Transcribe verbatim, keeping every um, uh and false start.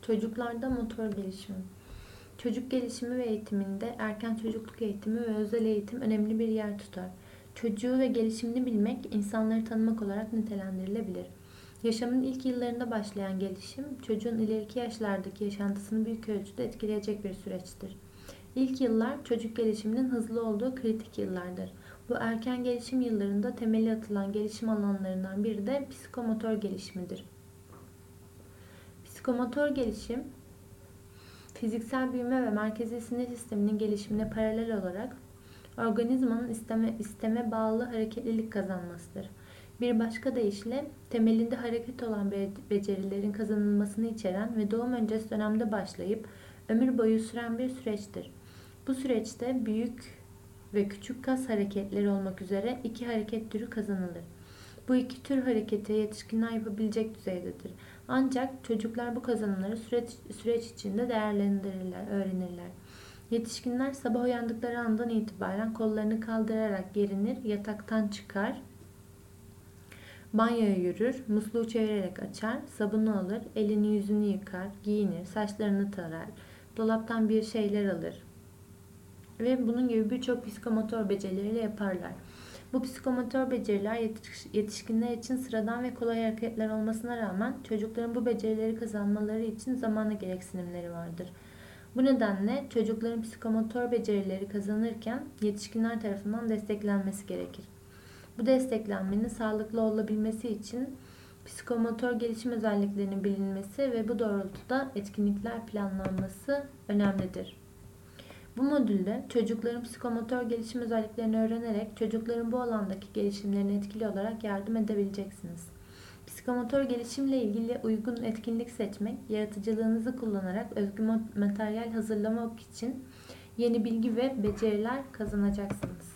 Çocuklarda motor gelişimi. Çocuk gelişimi ve eğitiminde erken çocukluk eğitimi ve özel eğitim önemli bir yer tutar. Çocuğu ve gelişimini bilmek, insanları tanımak olarak nitelendirilebilir. Yaşamın ilk yıllarında başlayan gelişim, çocuğun ileriki yaşlardaki yaşantısını büyük ölçüde etkileyecek bir süreçtir. İlk yıllar çocuk gelişiminin hızlı olduğu kritik yıllardır. Bu erken gelişim yıllarında temeli atılan gelişim alanlarından biri de psikomotor gelişimidir. Psikomotor gelişim, fiziksel büyüme ve merkezi sinir sisteminin gelişimine paralel olarak organizmanın isteme, isteme bağlı hareketlilik kazanmasıdır. Bir başka deyişle temelinde hareket olan becerilerin kazanılmasını içeren ve doğum öncesi dönemde başlayıp ömür boyu süren bir süreçtir. Bu süreçte büyük ve küçük kas hareketleri olmak üzere iki hareket türü kazanılır. Bu iki tür hareketi yetişkinler yapabilecek düzeydedir. Ancak çocuklar bu kazanımları süreç, süreç içinde değerlendirirler, öğrenirler. Yetişkinler sabah uyandıkları andan itibaren kollarını kaldırarak gerinir, yataktan çıkar, banyoya yürür, musluğu çevirerek açar, sabunu alır, elini yüzünü yıkar, giyinir, saçlarını tarar, dolaptan bir şeyler alır ve bunun gibi birçok psikomotor becerileriyle yaparlar. Bu psikomotor beceriler yetişkinler için sıradan ve kolay hareketler olmasına rağmen çocukların bu becerileri kazanmaları için zamana gereksinimleri vardır. Bu nedenle çocukların psikomotor becerileri kazanırken yetişkinler tarafından desteklenmesi gerekir. Bu desteklenmenin sağlıklı olabilmesi için psikomotor gelişim özelliklerinin bilinmesi ve bu doğrultuda etkinlikler planlanması önemlidir. Bu modülde çocukların psikomotor gelişim özelliklerini öğrenerek çocukların bu alandaki gelişimlerine etkili olarak yardım edebileceksiniz. Psikomotor gelişimle ilgili uygun etkinlik seçmek, yaratıcılığınızı kullanarak özgü materyal hazırlamak için yeni bilgi ve beceriler kazanacaksınız.